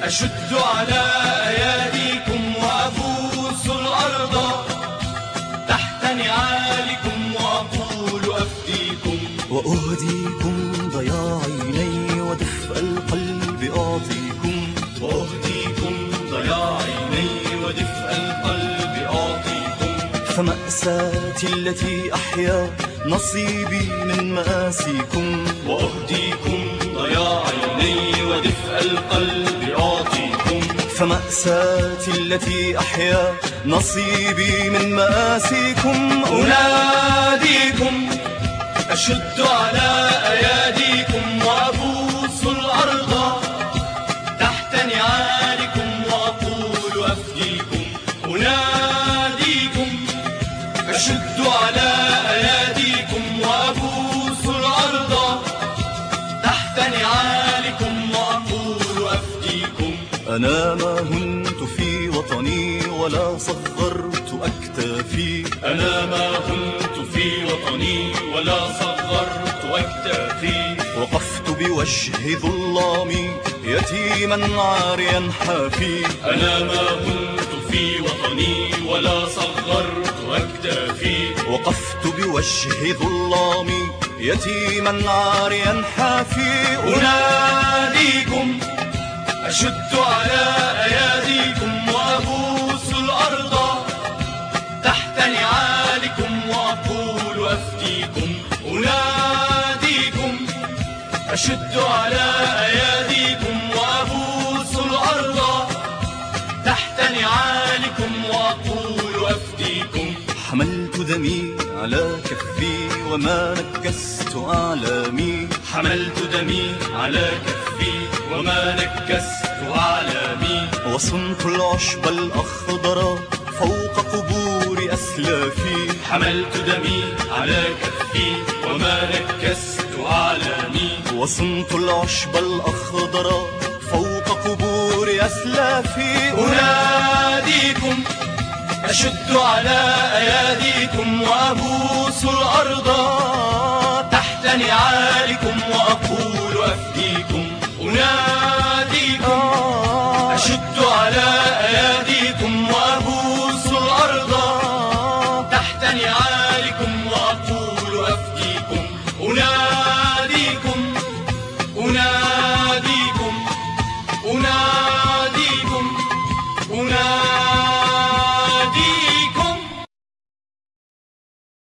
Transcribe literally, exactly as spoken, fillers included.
أشد على أياديكم وأبوس الأرض تحت نعالكم وأقول أفديكم، وأهديكم ضياع عيني ودفء القلب أعطيكم، وأهديكم ضياع عيني ودفء القلب أعطيكم. فمأساتي التي أحيا نصيبي من مآسيكم، وأهديكم ضياع عيني ودفء القلب أعطيكم. فمأساتي التي أحيا نصيبي من مآسيكم. أناديكم أشد على أياديكم وأبوس الأرض تحت نعالكم وأقول أفديكم. أناديكم أشد على أياديكم وأبوس الأرض تحت نعالكم وأقول أفديكم. أنا ما هنت في وطني ولا صغرت أكتافي، أنا ما كنت في وطني ولا صغرت أكتافي. وقفت بوجه ظلامي يتيما عاريا حافي، أنا ما كنت في وطني ولا صغرت أكتافي. وقفت بوجه ظلامي يتيما عاريا حافي. أناديكم أشد على أياديكم وأبوس الأرض تحت نعالكم وأقول أفديكم. أناديكم أشد على أياديكم وأبوس الأرض تحت نعالكم وأقول أفديكم. حملت دمي على كفي وما نكست أعلامي، حملت دمي على كفي وما نكست أعلامي. وصنت العشب الأخضر فوق قبور أسلافي، حملت دمي على كفي وما نكست أعلامي. وصنت العشب الأخضر فوق قبور أسلافي. أناديكم أشد على أياديكم وأبوس الأرض تحت نعالكم وأقول أفديكم. أناديكم أشد على أياديكم وأبوس الأرض تحت نعالكم